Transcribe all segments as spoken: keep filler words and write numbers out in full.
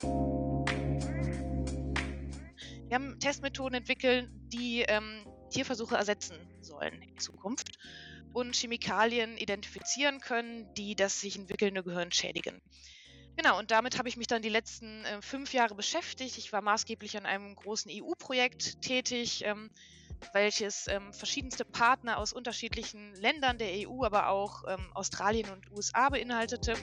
Wir haben Testmethoden entwickelt, die ähm, Tierversuche ersetzen sollen in Zukunft und Chemikalien identifizieren können, die das sich entwickelnde Gehirn schädigen. Genau, und damit habe ich mich dann die letzten äh, fünf Jahre beschäftigt. Ich war maßgeblich an einem großen E U-Projekt tätig, ähm, welches ähm, verschiedenste Partner aus unterschiedlichen Ländern der E U, aber auch ähm, Australien und U S A beinhaltete.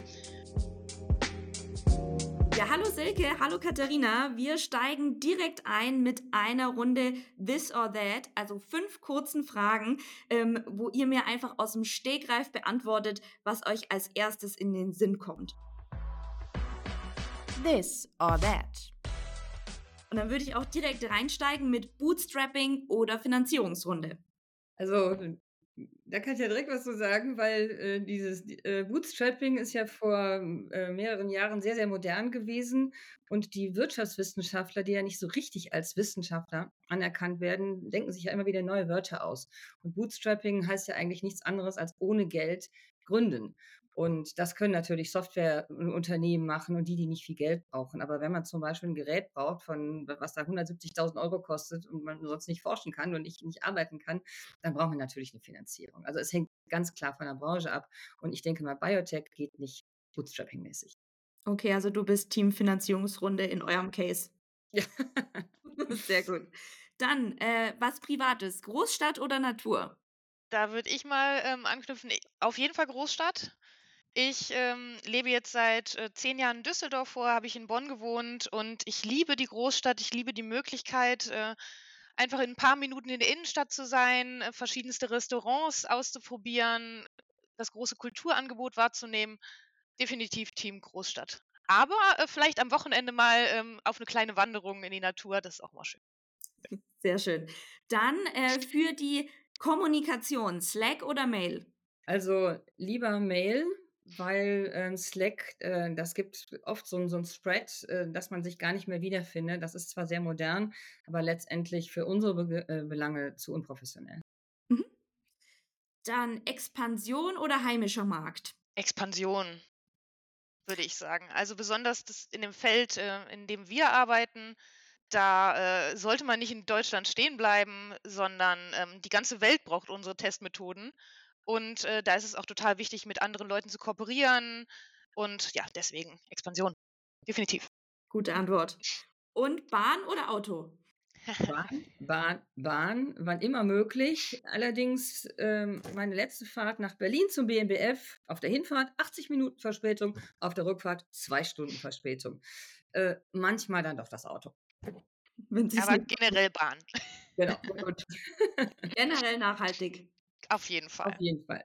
Ja, hallo Silke, hallo Katharina. Wir steigen direkt ein mit einer Runde This or That, also fünf kurzen Fragen, ähm, wo ihr mir einfach aus dem Stegreif beantwortet, was euch als erstes in den Sinn kommt. This or That. Und dann würde ich auch direkt reinsteigen mit Bootstrapping oder Finanzierungsrunde. Also, da kann ich ja direkt was zu sagen, weil äh, dieses äh, Bootstrapping ist ja vor äh, mehreren Jahren sehr, sehr modern gewesen und die Wirtschaftswissenschaftler, die ja nicht so richtig als Wissenschaftler anerkannt werden, denken sich ja immer wieder neue Wörter aus. Und Bootstrapping heißt ja eigentlich nichts anderes als ohne Geld gründen. Und das können natürlich Softwareunternehmen machen und die, die nicht viel Geld brauchen. Aber wenn man zum Beispiel ein Gerät braucht, von was da hundertsiebzigtausend Euro kostet und man sonst nicht forschen kann und nicht, nicht arbeiten kann, dann braucht man natürlich eine Finanzierung. Also es hängt ganz klar von der Branche ab. Und ich denke mal, Biotech geht nicht Bootstrapping-mäßig. Okay, also du bist Team Finanzierungsrunde in eurem Case. Ja. Sehr gut. Dann, äh, was Privates, Großstadt oder Natur? Da würde ich mal ähm, anknüpfen, auf jeden Fall Großstadt. Ich ähm, lebe jetzt seit äh, zehn Jahren in Düsseldorf, vorher habe ich in Bonn gewohnt und ich liebe die Großstadt, ich liebe die Möglichkeit, äh, einfach in ein paar Minuten in der Innenstadt zu sein, äh, verschiedenste Restaurants auszuprobieren, das große Kulturangebot wahrzunehmen. Definitiv Team Großstadt. Aber äh, vielleicht am Wochenende mal ähm, auf eine kleine Wanderung in die Natur, das ist auch mal schön. Sehr schön. Dann äh, für die Kommunikation, Slack oder Mail? Also lieber Mail, weil ähm, Slack, äh, das gibt oft so, ein- so ein Spread, äh, dass man sich gar nicht mehr wiederfindet. Das ist zwar sehr modern, aber letztendlich für unsere Be äh, Belange zu unprofessionell. Mhm. Dann Expansion oder heimischer Markt? Expansion, würde ich sagen. Also besonders das in dem Feld, äh, in dem wir arbeiten, da äh, sollte man nicht in Deutschland stehen bleiben, sondern ähm, die ganze Welt braucht unsere Testmethoden. Und äh, da ist es auch total wichtig, mit anderen Leuten zu kooperieren. Und ja, deswegen Expansion. Definitiv. Gute Antwort. Und Bahn oder Auto? Bahn, Bahn, Bahn, wann immer möglich. Allerdings ähm, meine letzte Fahrt nach Berlin zum B M B F, auf der Hinfahrt achtzig Minuten Verspätung, auf der Rückfahrt zwei Stunden Verspätung. Äh, manchmal dann doch das Auto. Wenn sich's Aber nicht generell Bahn. Genau, gut. generell nachhaltig. Auf jeden Auf Fall. jeden Fall.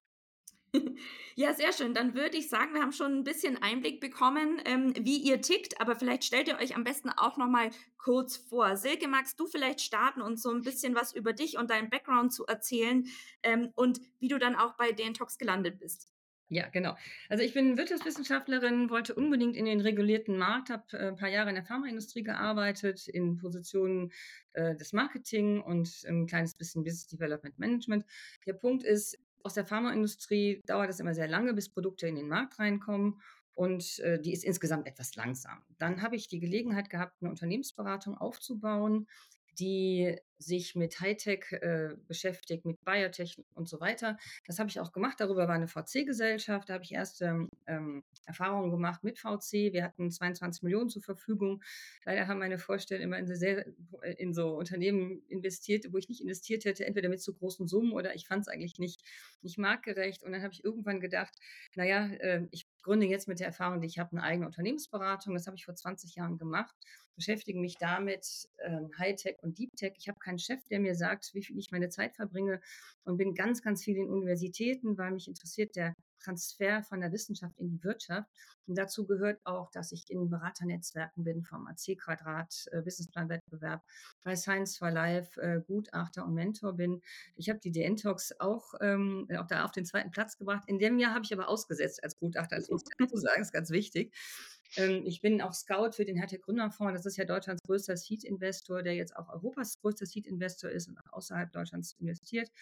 Ja, sehr schön. Dann würde ich sagen, wir haben schon ein bisschen Einblick bekommen, ähm, wie ihr tickt, aber vielleicht stellt ihr euch am besten auch noch mal kurz vor. Silke, magst du vielleicht starten und so ein bisschen was über dich und deinen Background zu erzählen, ähm, und wie du dann auch bei Däntox gelandet bist? Ja, genau. Also ich bin Wirtschaftswissenschaftlerin, wollte unbedingt in den regulierten Markt, habe äh, ein paar Jahre in der Pharmaindustrie gearbeitet, in Positionen äh, des Marketing und ein kleines bisschen Business Development Management. Der Punkt ist, aus der Pharmaindustrie dauert es immer sehr lange, bis Produkte in den Markt reinkommen und äh, die ist insgesamt etwas langsam. Dann habe ich die Gelegenheit gehabt, eine Unternehmensberatung aufzubauen, die sich mit Hightech äh, beschäftigt, mit Biotech und so weiter. Das habe ich auch gemacht. Darüber war eine V C-Gesellschaft. Da habe ich erste ähm, Erfahrungen gemacht mit V C. Wir hatten zweiundzwanzig Millionen zur Verfügung. Leider haben meine Vorstände immer in so, sehr, in so Unternehmen investiert, wo ich nicht investiert hätte, entweder mit zu großen Summen oder ich fand es eigentlich nicht, nicht marktgerecht. Und dann habe ich irgendwann gedacht, naja, äh, ich gründe jetzt mit der Erfahrung, die ich habe, eine eigene Unternehmensberatung. Das habe ich vor zwanzig Jahren gemacht. Beschäftige mich damit, ähm, Hightech und Deep-Tech. Ich habe keinen Chef, der mir sagt, wie viel ich meine Zeit verbringe und bin ganz, ganz viel in Universitäten, weil mich interessiert der Transfer von der Wissenschaft in die Wirtschaft. Und dazu gehört auch, dass ich in Beraternetzwerken bin, vom A C Quadrat, äh, Businessplan-Wettbewerb, bei Science for Life, äh, Gutachter und Mentor bin. Ich habe die D N-Talks auch, ähm, auch da auf den zweiten Platz gebracht. In dem Jahr habe ich aber ausgesetzt als Gutachter, das muss ich dazu sagen, ist ganz wichtig. Ähm, ich bin auch Scout für den Hightech Gründerfonds. Das ist ja Deutschlands größter Seed-Investor, der jetzt auch Europas größter Seed-Investor ist und auch außerhalb Deutschlands investiert.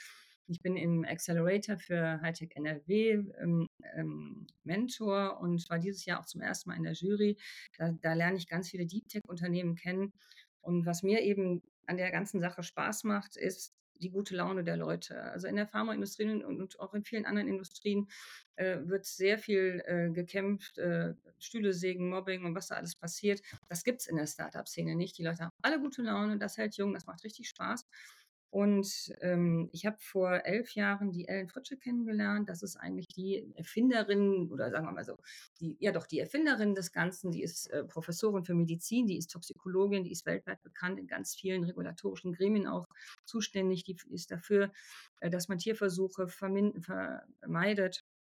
Ich bin im Accelerator für Hightech N R W ähm, ähm, Mentor und war dieses Jahr auch zum ersten Mal in der Jury. Da, da lerne ich ganz viele Deep Tech-Unternehmen kennen. Und was mir eben an der ganzen Sache Spaß macht, ist die gute Laune der Leute. Also in der Pharmaindustrie und, und auch in vielen anderen Industrien äh, wird sehr viel äh, gekämpft, äh, Stühle sägen, Mobbing und was da alles passiert. Das gibt es in der Startup-Szene nicht. Die Leute haben alle gute Laune, das hält jung, das macht richtig Spaß. Und ähm, ich habe vor elf Jahren die Ellen Fritsche kennengelernt. Das ist eigentlich die Erfinderin oder sagen wir mal so, die, ja doch die Erfinderin des Ganzen. Die ist äh, Professorin für Medizin, die ist Toxikologin, die ist weltweit bekannt, in ganz vielen regulatorischen Gremien auch zuständig. Die ist dafür, äh, dass man Tierversuche vermin- vermeidet.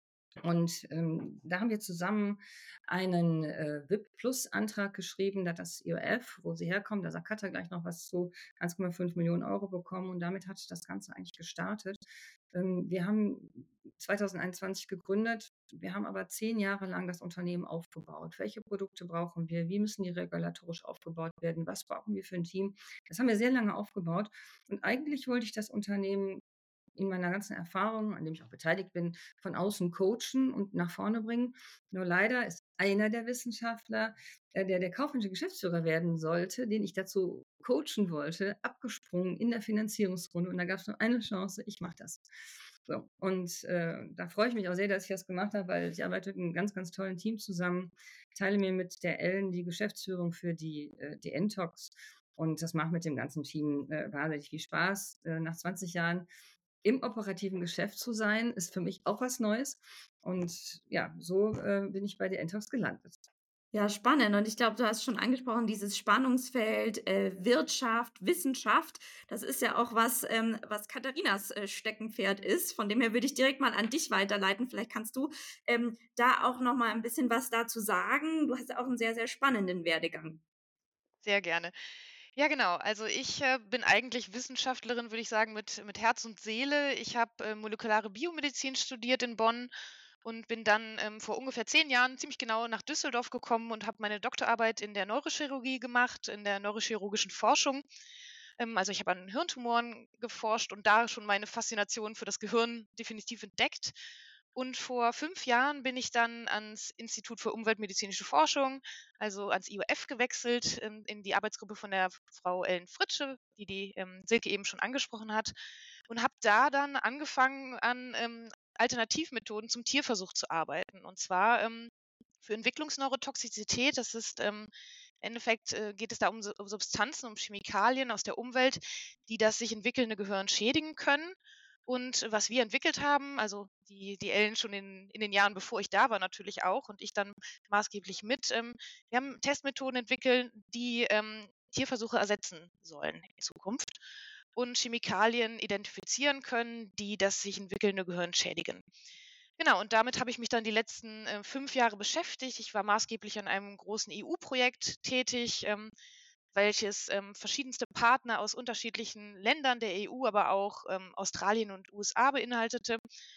Und ähm, da haben wir zusammen einen äh, V I P-Plus-Antrag geschrieben, da hat das I O F, wo sie herkommt, da sagt Katja gleich noch was zu, eins Komma fünf Millionen Euro bekommen und damit hat das Ganze eigentlich gestartet. Ähm, wir haben zwanzig einundzwanzig gegründet, wir haben aber zehn Jahre lang das Unternehmen aufgebaut. Welche Produkte brauchen wir? Wie müssen die regulatorisch aufgebaut werden? Was brauchen wir für ein Team? Das haben wir sehr lange aufgebaut und eigentlich wollte ich das Unternehmen in meiner ganzen Erfahrung, an dem ich auch beteiligt bin, von außen coachen und nach vorne bringen. Nur leider ist einer der Wissenschaftler, äh, der der kaufmännische Geschäftsführer werden sollte, den ich dazu coachen wollte, abgesprungen in der Finanzierungsrunde. Und da gab es nur eine Chance, ich mache das. So, und äh, da freue ich mich auch sehr, dass ich das gemacht habe, weil ich arbeite mit einem ganz, ganz tollen Team zusammen, teile mir mit der Ellen die Geschäftsführung für die, äh, die N-Tox. Und das macht mit dem ganzen Team äh, wahnsinnig viel Spaß. Äh, nach zwanzig Jahren im operativen Geschäft zu sein, ist für mich auch was Neues. Und ja, so äh, bin ich bei der N-Tox gelandet. Ja, spannend. Und ich glaube, du hast schon angesprochen, dieses Spannungsfeld äh, Wirtschaft, Wissenschaft. Das ist ja auch was, ähm, was Katharinas äh, Steckenpferd ist. Von dem her würde ich direkt mal an dich weiterleiten. Vielleicht kannst du ähm, da auch noch mal ein bisschen was dazu sagen. Du hast ja auch einen sehr, sehr spannenden Werdegang. Sehr gerne. Ja, genau. Also ich äh, bin eigentlich Wissenschaftlerin, würde ich sagen, mit, mit Herz und Seele. Ich habe äh, molekulare Biomedizin studiert in Bonn und bin dann ähm, vor ungefähr zehn Jahren ziemlich genau nach Düsseldorf gekommen und habe meine Doktorarbeit in der Neurochirurgie gemacht, in der neurochirurgischen Forschung. Ähm, also ich habe an Hirntumoren geforscht und da schon meine Faszination für das Gehirn definitiv entdeckt. Und vor fünf Jahren bin ich dann ans Institut für umweltmedizinische Forschung, also ans I O F gewechselt, ähm, in die Arbeitsgruppe von der Frau Ellen Fritsche, die die ähm, Silke eben schon angesprochen hat, und habe da dann angefangen, an ähm, Alternativmethoden zum Tierversuch zu arbeiten. Und zwar ähm, für Entwicklungsneurotoxizität. Das ist ähm, im Endeffekt äh, geht es da um, Su- um Substanzen, um Chemikalien aus der Umwelt, die das sich entwickelnde Gehirn schädigen können. Und was wir entwickelt haben, also die, die Ellen schon in, in den Jahren, bevor ich da war, natürlich auch und ich dann maßgeblich mit, ähm, wir haben Testmethoden entwickelt, die ähm, Tierversuche ersetzen sollen in Zukunft und Chemikalien identifizieren können, die das sich entwickelnde Gehirn schädigen. Genau, und damit habe ich mich dann die letzten äh, fünf Jahre beschäftigt. Ich war maßgeblich an einem großen E U-Projekt tätig, ähm, welches ähm, verschiedenste Partner aus unterschiedlichen Ländern der E U, aber auch ähm, Australien und U S A beinhaltete.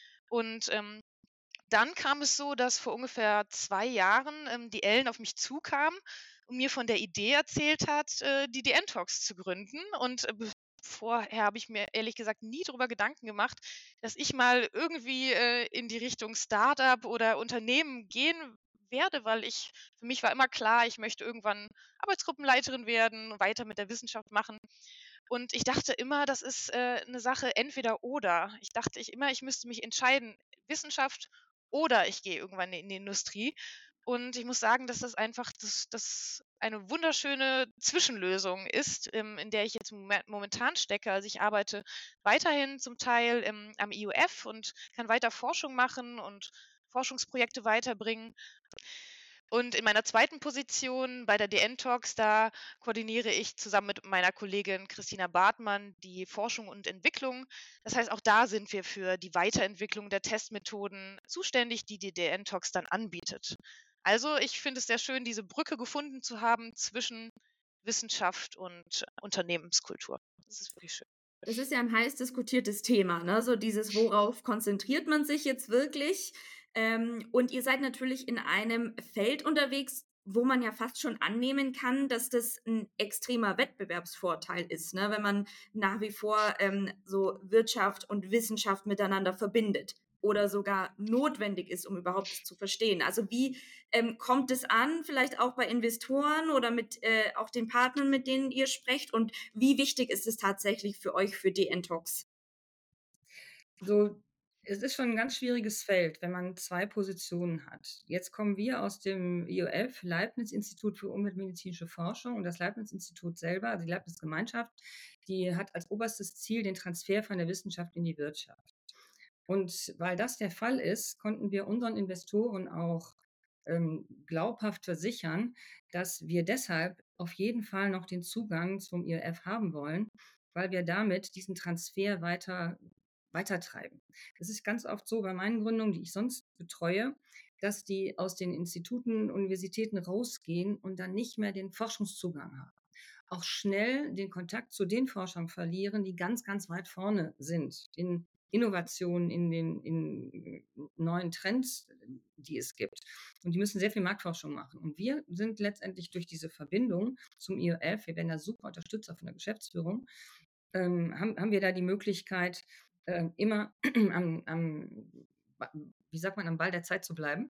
Und ähm, dann kam es so, dass vor ungefähr zwei Jahren ähm, die Ellen auf mich zukam und mir von der Idee erzählt hat, äh, die D N-Tox zu gründen. Und äh, be- vorher habe ich mir ehrlich gesagt nie darüber Gedanken gemacht, dass ich mal irgendwie äh, in die Richtung Startup oder Unternehmen gehen werde, weil ich, für mich war immer klar, ich möchte irgendwann Arbeitsgruppenleiterin werden, weiter mit der Wissenschaft machen. Und ich dachte immer, das ist äh, eine Sache entweder oder. Ich dachte ich immer, ich müsste mich entscheiden, Wissenschaft oder ich gehe irgendwann in die Industrie. Und ich muss sagen, dass das einfach das, das eine wunderschöne Zwischenlösung ist, ähm, in der ich jetzt momen- momentan stecke. Also ich arbeite weiterhin zum Teil ähm, am I O F und kann weiter Forschung machen und Forschungsprojekte weiterbringen. Und in meiner zweiten Position bei der D N-Talks, da koordiniere ich zusammen mit meiner Kollegin Christina Bartmann die Forschung und Entwicklung. Das heißt, auch da sind wir für die Weiterentwicklung der Testmethoden zuständig, die die D N-Talks dann anbietet. Also ich finde es sehr schön, diese Brücke gefunden zu haben zwischen Wissenschaft und Unternehmenskultur. Das ist wirklich schön. Das ist ja ein heiß diskutiertes Thema, ne? So dieses, worauf konzentriert man sich jetzt wirklich? Ähm, und ihr seid natürlich in einem Feld unterwegs, wo man ja fast schon annehmen kann, dass das ein extremer Wettbewerbsvorteil ist, ne? Wenn man nach wie vor ähm, so Wirtschaft und Wissenschaft miteinander verbindet oder sogar notwendig ist, um überhaupt das zu verstehen. Also wie ähm, kommt es an, vielleicht auch bei Investoren oder mit äh, auch den Partnern, mit denen ihr sprecht? Und wie wichtig ist es tatsächlich für euch, für D N-Tox? So, es ist schon ein ganz schwieriges Feld, wenn man zwei Positionen hat. Jetzt kommen wir aus dem I O F, Leibniz-Institut für umweltmedizinische Forschung, und das Leibniz-Institut selber, also die Leibniz-Gemeinschaft, die hat als oberstes Ziel den Transfer von der Wissenschaft in die Wirtschaft. Und weil das der Fall ist, konnten wir unseren Investoren auch ähm, glaubhaft versichern, dass wir deshalb auf jeden Fall noch den Zugang zum I O F haben wollen, weil wir damit diesen Transfer weiter weitertreiben. Das ist ganz oft so bei meinen Gründungen, die ich sonst betreue, dass die aus den Instituten, Universitäten rausgehen und dann nicht mehr den Forschungszugang haben. Auch schnell den Kontakt zu den Forschern verlieren, die ganz, ganz weit vorne sind in Innovationen, in den in neuen Trends, die es gibt. Und die müssen sehr viel Marktforschung machen. Und wir sind letztendlich durch diese Verbindung zum I O F, wir werden da super Unterstützer von der Geschäftsführung, ähm, haben, haben wir da die Möglichkeit, äh, immer am, am, wie sagt man, am Ball der Zeit zu bleiben.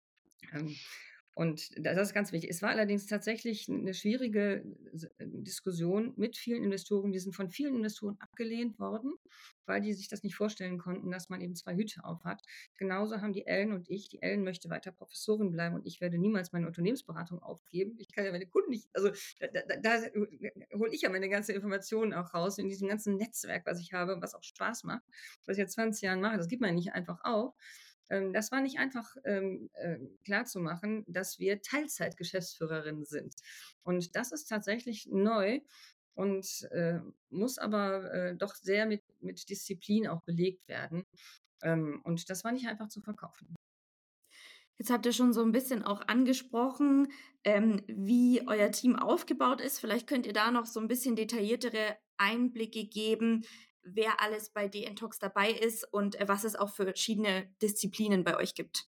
Ähm, und das ist ganz wichtig. Es war allerdings tatsächlich eine schwierige Diskussion mit vielen Investoren. Wir sind von vielen Investoren abgelehnt worden, weil die sich das nicht vorstellen konnten, dass man eben zwei Hüte auf hat. Genauso haben die Ellen und ich, die Ellen möchte weiter Professorin bleiben und ich werde niemals meine Unternehmensberatung aufgeben. Ich kann ja meine Kunden nicht, also da, da, da hole ich ja meine ganze Informationen auch raus in diesem ganzen Netzwerk, was ich habe, was auch Spaß macht, was ich jetzt zwanzig Jahren mache. Das gibt man nicht einfach auf. Das war nicht einfach ähm, äh, klarzumachen, dass wir Teilzeitgeschäftsführerinnen sind. Und das ist tatsächlich neu und äh, muss aber äh, doch sehr mit, mit Disziplin auch belegt werden. Ähm, und das war nicht einfach zu verkaufen. Jetzt habt ihr schon so ein bisschen auch angesprochen, ähm, wie euer Team aufgebaut ist. Vielleicht könnt ihr da noch so ein bisschen detailliertere Einblicke geben, wer alles bei D N-Tox dabei ist und äh, was es auch für verschiedene Disziplinen bei euch gibt.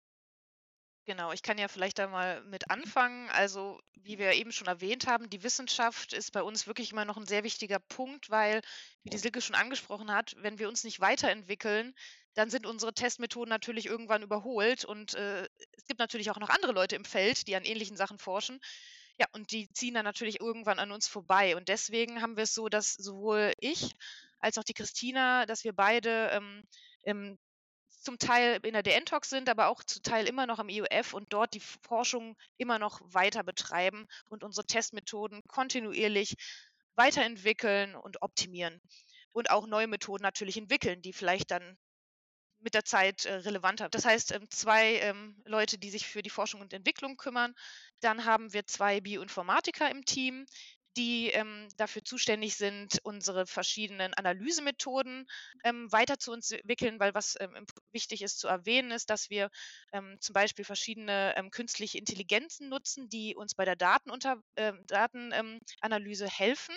Genau, ich kann ja vielleicht da mal mit anfangen. Also, wie wir eben schon erwähnt haben, die Wissenschaft ist bei uns wirklich immer noch ein sehr wichtiger Punkt, weil, wie die Silke schon angesprochen hat, wenn wir uns nicht weiterentwickeln, dann sind unsere Testmethoden natürlich irgendwann überholt und, äh, es gibt natürlich auch noch andere Leute im Feld, die an ähnlichen Sachen forschen. Ja, und die ziehen dann natürlich irgendwann an uns vorbei. Und deswegen haben wir es so, dass sowohl ich als auch die Christina, dass wir beide, ähm, ähm zum Teil in der D N-Tox sind, aber auch zum Teil immer noch am I O F und dort die Forschung immer noch weiter betreiben und unsere Testmethoden kontinuierlich weiterentwickeln und optimieren. Und auch neue Methoden natürlich entwickeln, die vielleicht dann mit der Zeit äh, relevanter. Das heißt, ähm, zwei ähm, Leute, die sich für die Forschung und Entwicklung kümmern. Dann haben wir zwei Bioinformatiker im Team, die ähm, dafür zuständig sind, unsere verschiedenen Analysemethoden ähm, weiter zu uns entwickeln, weil was ähm, imp- wichtig ist zu erwähnen, ist, dass wir ähm, zum Beispiel verschiedene ähm, künstliche Intelligenzen nutzen, die uns bei der Datenunter ähm, Datenanalyse helfen.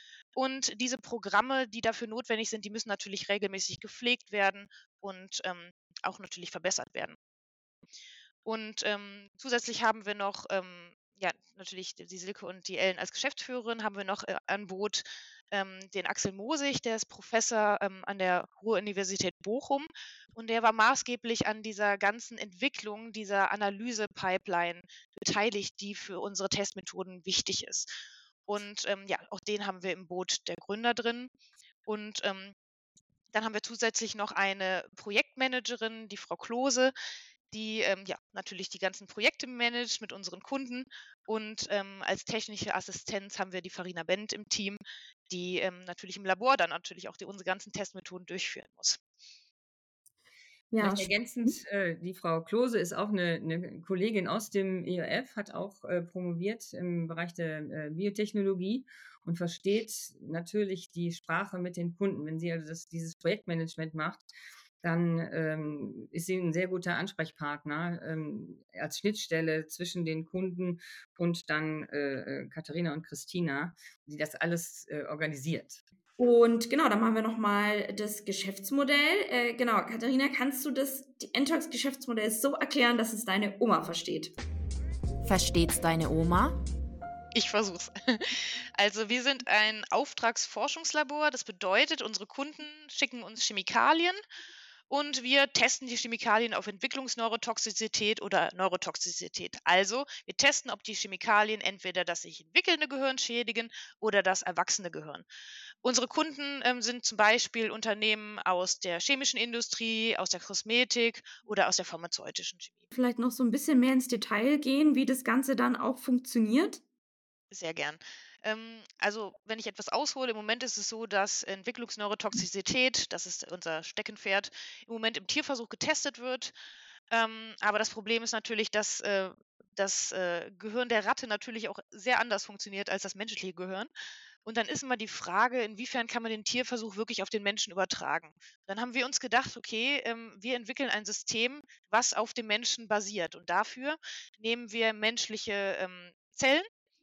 Und diese Programme, die dafür notwendig sind, die müssen natürlich regelmäßig gepflegt werden und ähm, auch natürlich verbessert werden. Und ähm, zusätzlich haben wir noch, ähm, ja, natürlich die die Silke und die Ellen als Geschäftsführerin, haben wir noch äh, an Bord ähm, den Axel Mosig, der ist Professor ähm, an der Ruhr-Universität Bochum und der war maßgeblich an dieser ganzen Entwicklung dieser Analyse-Pipeline beteiligt, die für unsere Testmethoden wichtig ist. Und ähm, ja, auch den haben wir im Boot der Gründer drin. Und ähm, dann haben wir zusätzlich noch eine Projektmanagerin, die Frau Klose, die ähm, ja natürlich die ganzen Projekte managt mit unseren Kunden. Und ähm, als technische Assistenz haben wir die Farina Bent im Team, die ähm, natürlich im Labor dann natürlich auch die, unsere ganzen Testmethoden durchführen muss. Ja, Vielleicht ergänzend, äh, die Frau Klose ist auch eine, eine Kollegin aus dem I O F, hat auch äh, promoviert im Bereich der äh, Biotechnologie und versteht natürlich die Sprache mit den Kunden. Wenn sie also das, dieses Projektmanagement macht, dann ähm, ist sie ein sehr guter Ansprechpartner ähm, als Schnittstelle zwischen den Kunden und dann äh, äh, Katharina und Christina, die das alles äh, organisiert. und genau, dann machen wir noch mal das Geschäftsmodell. Äh, genau, Katharina, kannst du das D N-Tox-Geschäftsmodell so erklären, dass es deine Oma versteht? Versteht's deine Oma? Ich versuch's. Also, wir sind ein Auftragsforschungslabor. Das bedeutet, unsere Kunden schicken uns Chemikalien und wir testen die Chemikalien auf Entwicklungsneurotoxizität oder Neurotoxizität. Also, wir testen, ob die Chemikalien entweder das sich entwickelnde Gehirn schädigen oder das erwachsene Gehirn. Unsere Kunden ähm, sind zum Beispiel Unternehmen aus der chemischen Industrie, aus der Kosmetik oder aus der pharmazeutischen Chemie. Vielleicht noch so ein bisschen mehr ins Detail gehen, wie das Ganze dann auch funktioniert? Sehr gern. Ähm, also, wenn ich etwas aushole, im Moment ist es so, dass Entwicklungsneurotoxizität, das ist unser Steckenpferd, im Moment im Tierversuch getestet wird. Ähm, aber das Problem ist natürlich, dass äh, das äh, Gehirn der Ratte natürlich auch sehr anders funktioniert als das menschliche Gehirn. Und dann ist immer die Frage, inwiefern kann man den Tierversuch wirklich auf den Menschen übertragen? Dann haben wir uns gedacht, okay, ähm, wir entwickeln ein System, was auf dem Menschen basiert. Und dafür nehmen wir menschliche ähm, Zellen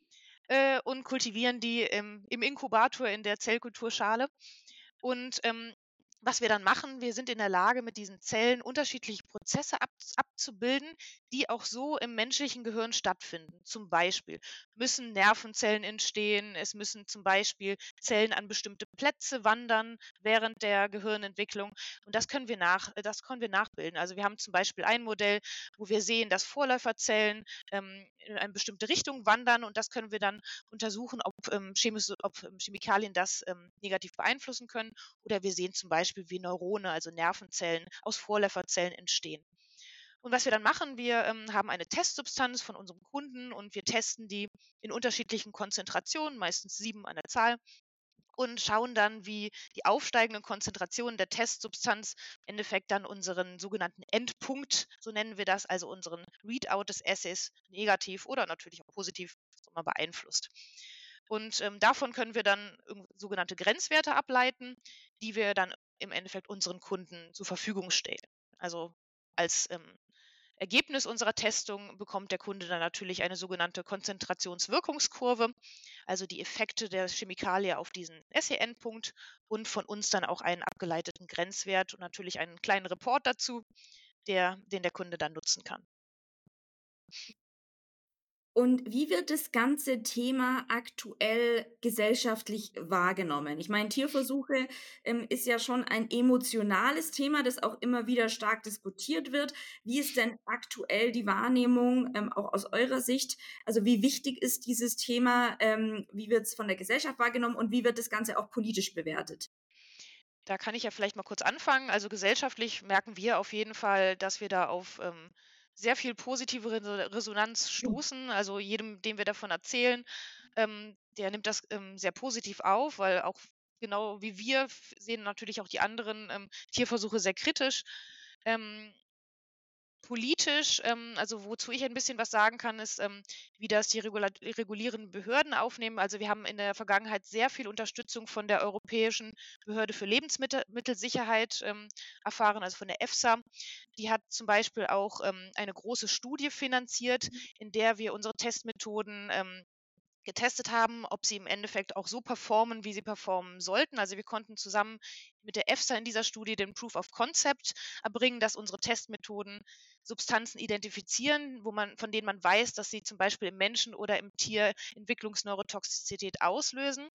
äh, und kultivieren die im im Inkubator in der Zellkulturschale. Und, ähm, was wir dann machen, wir sind in der Lage, mit diesen Zellen unterschiedliche Prozesse abz abzubilden, die auch so im menschlichen Gehirn stattfinden. Zum Beispiel müssen Nervenzellen entstehen, es müssen zum Beispiel Zellen an bestimmte Plätze wandern während der Gehirnentwicklung und das können wir nach äh, das können wir nachbilden. Also, wir haben zum Beispiel ein Modell, wo wir sehen, dass Vorläuferzellen, ähm, in eine bestimmte Richtung wandern und das können wir dann untersuchen, ob, ähm, chemische ob, ähm, Chemikalien das, ähm, negativ beeinflussen können. Oder wir sehen zum Beispiel, wie Neurone, also Nervenzellen, aus Vorläuferzellen entstehen. Und was wir dann machen, wir ähm, haben eine Testsubstanz von unserem Kunden und wir testen die in unterschiedlichen Konzentrationen, meistens sieben an der Zahl, und schauen dann, wie die aufsteigenden Konzentrationen der Testsubstanz im Endeffekt dann unseren sogenannten Endpunkt, so nennen wir das, also unseren Readout des Assays negativ oder natürlich auch positiv was auch immer beeinflusst. Und ähm, davon können wir dann irgend- sogenannte Grenzwerte ableiten, die wir dann im Endeffekt unseren Kunden zur Verfügung stellen. Also als ähm, Ergebnis unserer Testung bekommt der Kunde dann natürlich eine sogenannte Konzentrationswirkungskurve, also die Effekte der Chemikalie auf diesen S E N-Punkt und von uns dann auch einen abgeleiteten Grenzwert und natürlich einen kleinen Report dazu, der, den der Kunde dann nutzen kann. Und wie wird das ganze Thema aktuell gesellschaftlich wahrgenommen? Ich meine, Tierversuche, ähm, ist ja schon ein emotionales Thema, das auch immer wieder stark diskutiert wird. Wie ist denn aktuell die Wahrnehmung, ähm, auch aus eurer Sicht? Also, wie wichtig ist dieses Thema? Ähm, wie wird es von der Gesellschaft wahrgenommen und wie wird das Ganze auch politisch bewertet? Da kann ich ja vielleicht mal kurz anfangen. Also gesellschaftlich merken wir auf jeden Fall, dass wir da auf ähm, sehr viel positive Reso- Resonanz stoßen. Also jedem, dem wir davon erzählen, ähm, der nimmt das ähm, sehr positiv auf, weil auch genau wie wir f- sehen natürlich auch die anderen ähm, Tierversuche sehr kritisch. Ähm, Politisch, ähm, also wozu ich ein bisschen was sagen kann, ist, ähm, wie das die regula regulierenden Behörden aufnehmen. Also, wir haben in der Vergangenheit sehr viel Unterstützung von der Europäischen Behörde für Lebensmittel Mittelsicherheit, ähm, erfahren, also von der EFSA. Die hat zum Beispiel auch, ähm, eine große Studie finanziert, in der wir unsere Testmethoden, ähm, getestet haben, ob sie im Endeffekt auch so performen, wie sie performen sollten. Also wir konnten zusammen mit der EFSA in dieser Studie den Proof of Concept erbringen, dass unsere Testmethoden Substanzen identifizieren, wo man, von denen man weiß, dass sie zum Beispiel im Menschen oder im Tier Entwicklungsneurotoxizität auslösen.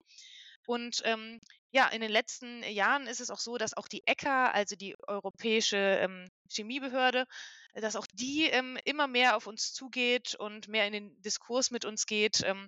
Und ähm, ja, in den letzten Jahren ist es auch so, dass auch die E C A, also die Europäische ähm, Chemiebehörde, dass auch die ähm, immer mehr auf uns zugeht und mehr in den Diskurs mit uns geht. Ähm,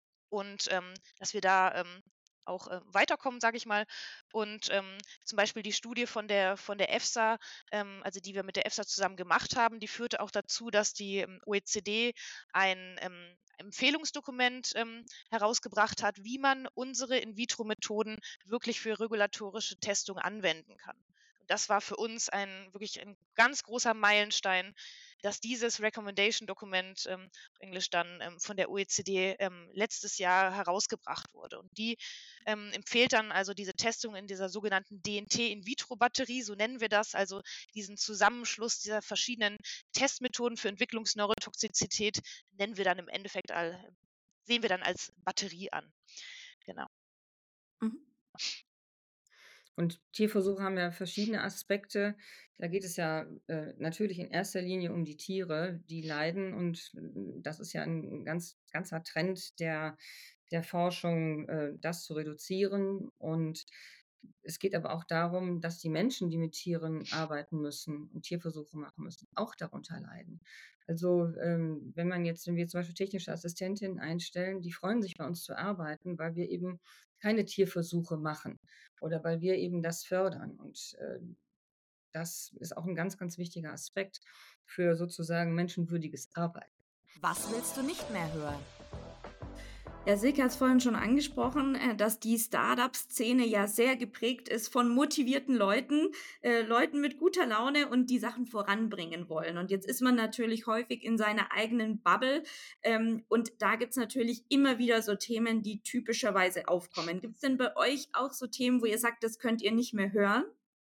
und ähm, dass wir da ähm, auch äh, weiterkommen, sage ich mal. Und ähm, zum Beispiel die Studie von der von der EFSA, ähm, also die wir mit der EFSA zusammen gemacht haben, die führte auch dazu, dass die ähm, O E C D ein ähm, Empfehlungsdokument ähm, herausgebracht hat, wie man unsere In-vitro-Methoden wirklich für regulatorische Testung anwenden kann. Und das war für uns ein wirklich ein ganz großer Meilenstein, dass dieses Recommendation-Dokument ähm, Englisch dann ähm, von der O E C D ähm, letztes Jahr herausgebracht wurde. Und die ähm, empfiehlt dann also diese Testung in dieser sogenannten D N T-In-vitro-Batterie, so nennen wir das, also diesen Zusammenschluss dieser verschiedenen Testmethoden für Entwicklungsneurotoxizität nennen wir dann im Endeffekt all, sehen wir dann als Batterie an. Genau. Mhm. Und Tierversuche haben ja verschiedene Aspekte. Da geht es ja äh, natürlich in erster Linie um die Tiere, die leiden. Und äh, das ist ja ein ganz, ganzer Trend der, der Forschung, äh, das zu reduzieren. Und es geht aber auch darum, dass die Menschen, die mit Tieren arbeiten müssen und Tierversuche machen müssen, auch darunter leiden. Also ähm, wenn man jetzt, wenn wir zum Beispiel technische Assistentinnen einstellen, die freuen sich bei uns zu arbeiten, weil wir eben keine Tierversuche machen oder weil wir eben das fördern. Und äh, das ist auch ein ganz, ganz wichtiger Aspekt für sozusagen menschenwürdiges Arbeiten. Was willst du nicht mehr hören? Ja, Silke hat es vorhin schon angesprochen, äh, dass die Startup-Szene ja sehr geprägt ist von motivierten Leuten, äh, Leuten mit guter Laune und die Sachen voranbringen wollen. Und jetzt ist man natürlich häufig in seiner eigenen Bubble. Ähm, und da gibt es natürlich immer wieder so Themen, die typischerweise aufkommen. Gibt es denn bei euch auch so Themen, wo ihr sagt, das könnt ihr nicht mehr hören?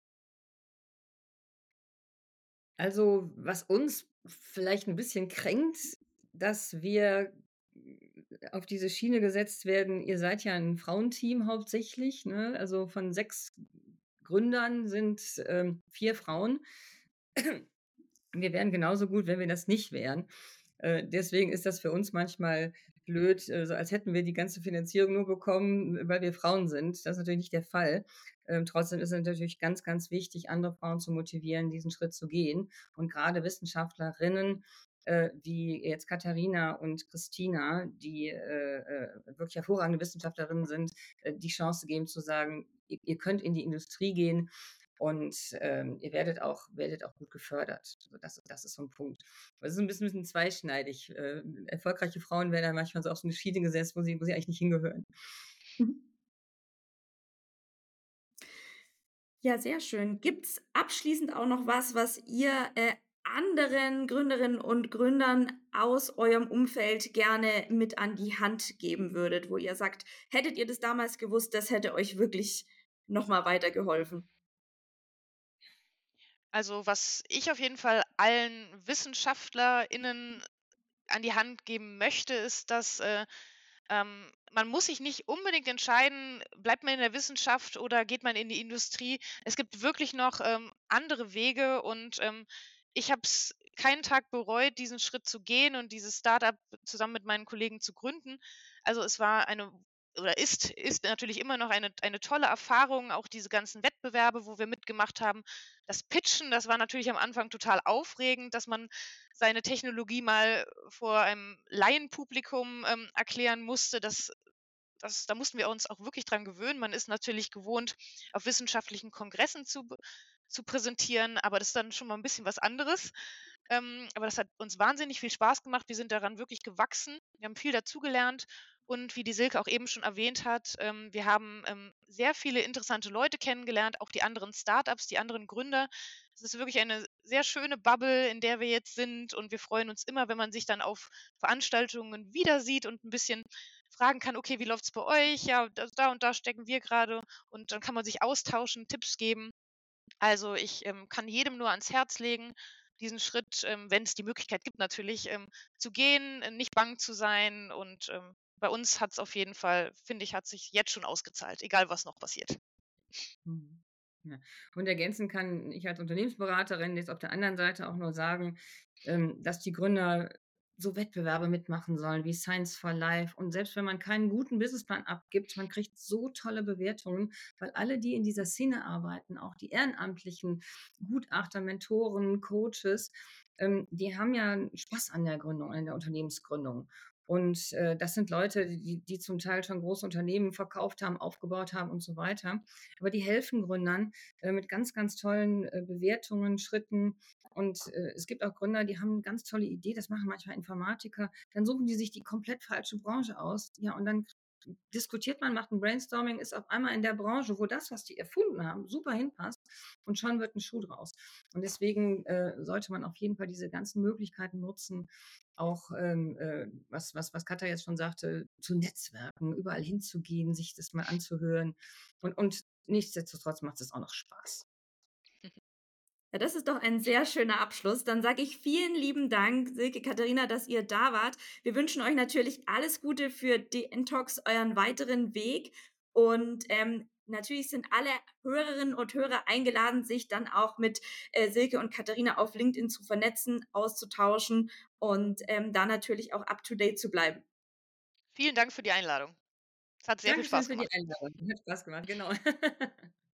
Also, was uns vielleicht ein bisschen kränkt, dass wir auf diese Schiene gesetzt werden, ihr seid ja ein Frauenteam hauptsächlich, ne? Also, von sechs Gründern sind, ähm, vier Frauen. Wir wären genauso gut, wenn wir das nicht wären. Äh, deswegen ist das für uns manchmal blöd, äh, so als hätten wir die ganze Finanzierung nur bekommen, weil wir Frauen sind. Das ist natürlich nicht der Fall. Ähm, trotzdem ist es natürlich ganz, ganz wichtig, andere Frauen zu motivieren, diesen Schritt zu gehen. Und gerade Wissenschaftlerinnen, äh, wie jetzt Katharina und Christina, die äh, äh, wirklich hervorragende Wissenschaftlerinnen sind, äh, die Chance geben zu sagen, ihr, ihr könnt in die Industrie gehen und ähm, ihr werdet auch, werdet auch gut gefördert. Also das, das ist so ein Punkt. Das ist ein bisschen, ein bisschen zweischneidig. Äh, erfolgreiche Frauen werden dann manchmal so auf so eine Schiene gesetzt, wo sie, wo sie eigentlich nicht hingehören. Mhm. Ja, sehr schön. Gibt's abschließend auch noch was, was ihr äh, anderen Gründerinnen und Gründern aus eurem Umfeld gerne mit an die Hand geben würdet, wo ihr sagt, hättet ihr das damals gewusst, das hätte euch wirklich nochmal weitergeholfen? Also, was ich auf jeden Fall allen WissenschaftlerInnen an die Hand geben möchte, ist, dass äh, ähm, man muss sich nicht unbedingt entscheiden, bleibt man in der Wissenschaft oder geht man in die Industrie. Es gibt wirklich noch ähm, andere Wege und ähm, ich habe es keinen Tag bereut, diesen Schritt zu gehen und dieses Startup zusammen mit meinen Kollegen zu gründen. Also es war eine oder ist, ist natürlich immer noch eine, eine tolle Erfahrung, auch diese ganzen Wettbewerbe, wo wir mitgemacht haben. Das Pitchen, das war natürlich am Anfang total aufregend, dass man seine Technologie mal vor einem Laienpublikum ähm, erklären musste. Das, das, da mussten wir uns auch wirklich dran gewöhnen. Man ist natürlich gewohnt, auf wissenschaftlichen Kongressen zu, b- zu präsentieren, aber das ist dann schon mal ein bisschen was anderes. Ähm, aber das hat uns wahnsinnig viel Spaß gemacht. Wir sind daran wirklich gewachsen. Wir haben viel dazugelernt. Und wie die Silke auch eben schon erwähnt hat, ähm, wir haben ähm, sehr viele interessante Leute kennengelernt, auch die anderen Startups, die anderen Gründer. Es ist wirklich eine sehr schöne Bubble, in der wir jetzt sind. Und wir freuen uns immer, wenn man sich dann auf Veranstaltungen wieder sieht und ein bisschen fragen kann, okay, wie läuft es bei euch? Ja, da, da und da stecken wir gerade. Und dann kann man sich austauschen, Tipps geben. Also ich ähm, kann jedem nur ans Herz legen, diesen Schritt, ähm, wenn es die Möglichkeit gibt, natürlich ähm, zu gehen, äh, nicht bang zu sein. Und ähm, bei uns hat es auf jeden Fall, finde ich, hat sich jetzt schon ausgezahlt, egal was noch passiert. Mhm. Ja. Und ergänzen kann ich als Unternehmensberaterin jetzt auf der anderen Seite auch nur sagen, ähm, dass die Gründer so Wettbewerbe mitmachen sollen wie Science for Life. Und selbst wenn man keinen guten Businessplan abgibt, man kriegt so tolle Bewertungen, weil alle, die in dieser Szene arbeiten, auch die ehrenamtlichen Gutachter, Mentoren, Coaches, ähm, die haben ja Spaß an der Gründung, an der Unternehmensgründung. Und äh, das sind Leute, die, die zum Teil schon große Unternehmen verkauft haben, aufgebaut haben und so weiter. Aber die helfen Gründern äh, mit ganz, ganz tollen äh, Bewertungen, Schritten. Und äh, es gibt auch Gründer, die haben eine ganz tolle Idee, das machen manchmal Informatiker. Dann suchen die sich die komplett falsche Branche aus. Ja, und dann diskutiert man, macht ein Brainstorming, ist auf einmal in der Branche, wo das, was die erfunden haben, super hinpasst und schon wird ein Schuh draus. Und deswegen äh, sollte man auf jeden Fall diese ganzen Möglichkeiten nutzen, auch ähm, äh, was, was, was Katja jetzt schon sagte, zu Netzwerken, überall hinzugehen, sich das mal anzuhören. Und, und nichtsdestotrotz macht es auch noch Spaß. Ja, das ist doch ein sehr schöner Abschluss. Dann sage ich vielen lieben Dank, Silke, Katharina, dass ihr da wart. Wir wünschen euch natürlich alles Gute für die Intox, euren weiteren Weg. Und ähm, natürlich sind alle Hörerinnen und Hörer eingeladen, sich dann auch mit äh, Silke und Katharina auf LinkedIn zu vernetzen, auszutauschen und ähm, da natürlich auch up-to-date zu bleiben. Vielen Dank für die Einladung. Es hat sehr viel Dankeschön Spaß für die gemacht. Einladung. Hat Spaß gemacht, genau.